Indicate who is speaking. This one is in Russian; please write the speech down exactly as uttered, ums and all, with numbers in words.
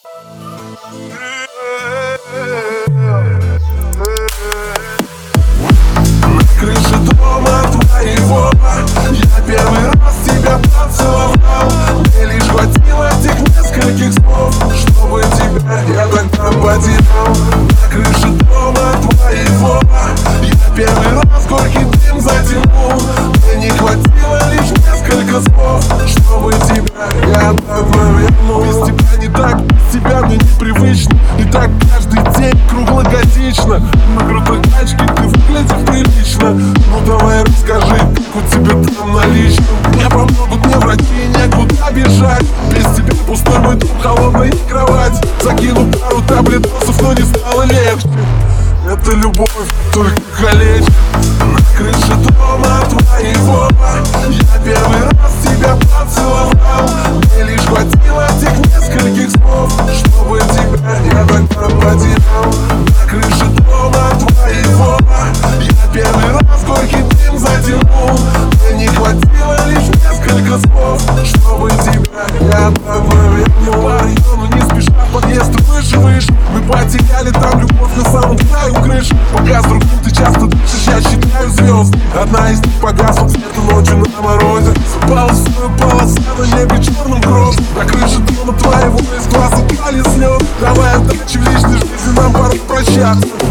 Speaker 1: На крыше дома твоего я первый раз тебя поцеловал. Мне лишь хватило этих нескольких слов, чтобы тебя я тогда потерял. На крыше дома твоего я первый раз горький дым затянул. Мне не хватило лишь несколько слов, чтобы тебя я обратно вернул. Без тебя не так, без тебя мне непривычно. И так каждый день круглогодично. На крутой тачке ты выглядишь прилично. Ну давай расскажи, как у тебя там на личном. Мне помогут мне враги, некуда бежать. Без тебя пустой мой дом, холодная кровать. Закину пару таблетосов, но не стало легче. Это любовь, только калечит. На крыше дома твоего я первый раз тебя поцеловал. Мне лишь хватило этих нескольких слов, чтобы тебя я тогда потерял. На крыше дома твоего я первый раз горький дым затянул. Мне не хватило лишь несколько слов, чтобы тебя я обратно вернул. По району не спеша, подъезд выше, выше. Мы потеряли там любовь на самом краю крыши. Пока с другим ты часто дышишь, я считаю звезд. Одна из них погасла где-то ночью на морозе. Запала свою полоса на небе черным гроз. На крыше дома твоего из глаз упали слез. Давай удачи в личной жизни, нам пора прощаться.